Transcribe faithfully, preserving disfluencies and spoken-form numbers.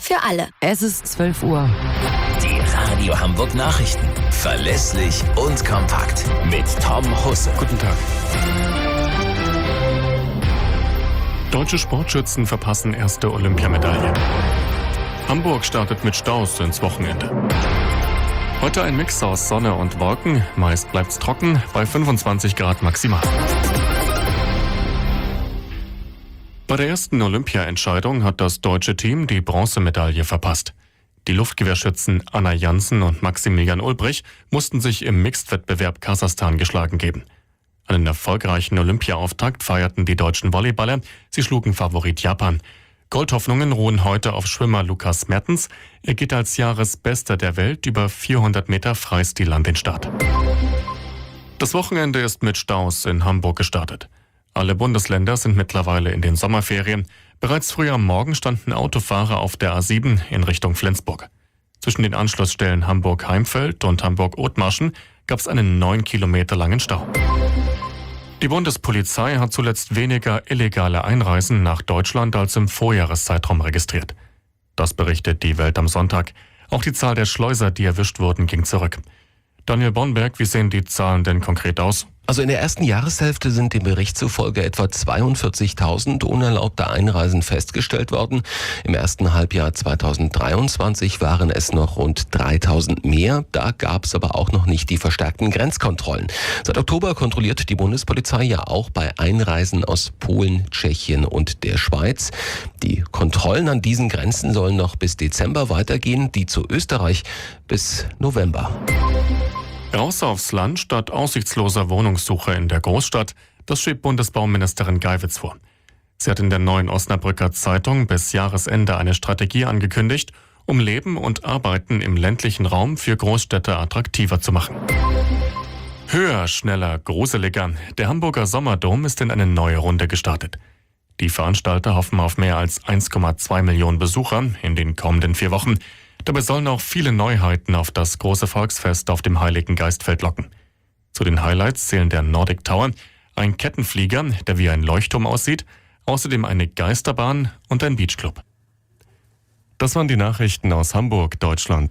für alle. Es ist zwölf Uhr. Die Radio Hamburg Nachrichten. Verlässlich und kompakt. Mit Tom Husse. Guten Tag. Deutsche Sportschützen verpassen erste Olympiamedaille. Hamburg startet mit Staus ins Wochenende. Heute ein Mix aus Sonne und Wolken. Meist bleibt's trocken bei fünfundzwanzig Grad maximal. Bei der ersten Olympia-Entscheidung hat das deutsche Team die Bronzemedaille verpasst. Die Luftgewehrschützen Anna Janssen und Maximilian Ulbrich mussten sich im Mixed-Wettbewerb Kasachstan geschlagen geben. Einen erfolgreichen Olympia-Auftakt feierten die deutschen Volleyballer. Sie schlugen Favorit Japan. Goldhoffnungen ruhen heute auf Schwimmer Lukas Mertens. Er geht als Jahresbester der Welt über vierhundert Meter Freistil an den Start. Das Wochenende ist mit Staus in Hamburg gestartet. Alle Bundesländer sind mittlerweile in den Sommerferien. Bereits früh am Morgen standen Autofahrer auf der A sieben in Richtung Flensburg. Zwischen den Anschlussstellen Hamburg-Heimfeld und Hamburg-Othmarschen gab es einen neun Kilometer langen Stau. Die Bundespolizei hat zuletzt weniger illegale Einreisen nach Deutschland als im Vorjahreszeitraum registriert. Das berichtet die Welt am Sonntag. Auch die Zahl der Schleuser, die erwischt wurden, ging zurück. Daniel Bonberg, wie sehen die Zahlen denn konkret aus? Also in der ersten Jahreshälfte sind dem Bericht zufolge etwa zweiundvierzigtausend unerlaubte Einreisen festgestellt worden. Im ersten Halbjahr zweitausenddreiundzwanzig waren es noch rund dreitausend mehr. Da gab es aber auch noch nicht die verstärkten Grenzkontrollen. Seit Oktober kontrolliert die Bundespolizei ja auch bei Einreisen aus Polen, Tschechien und der Schweiz. Die Kontrollen an diesen Grenzen sollen noch bis Dezember weitergehen, die zu Österreich bis November. Raus aufs Land statt aussichtsloser Wohnungssuche in der Großstadt, das schiebt Bundesbauministerin Geiwitz vor. Sie hat in der Neuen Osnabrücker Zeitung bis Jahresende eine Strategie angekündigt, um Leben und Arbeiten im ländlichen Raum für Großstädte attraktiver zu machen. Höher, schneller, gruseliger. Der Hamburger Sommerdom ist in eine neue Runde gestartet. Die Veranstalter hoffen auf mehr als eins Komma zwei Millionen Besucher in den kommenden vier Wochen. Dabei sollen auch viele Neuheiten auf das große Volksfest auf dem Heiligen Geistfeld locken. Zu den Highlights zählen der Nordic Tower, ein Kettenflieger, der wie ein Leuchtturm aussieht, außerdem eine Geisterbahn und ein Beachclub. Das waren die Nachrichten aus Hamburg, Deutschland.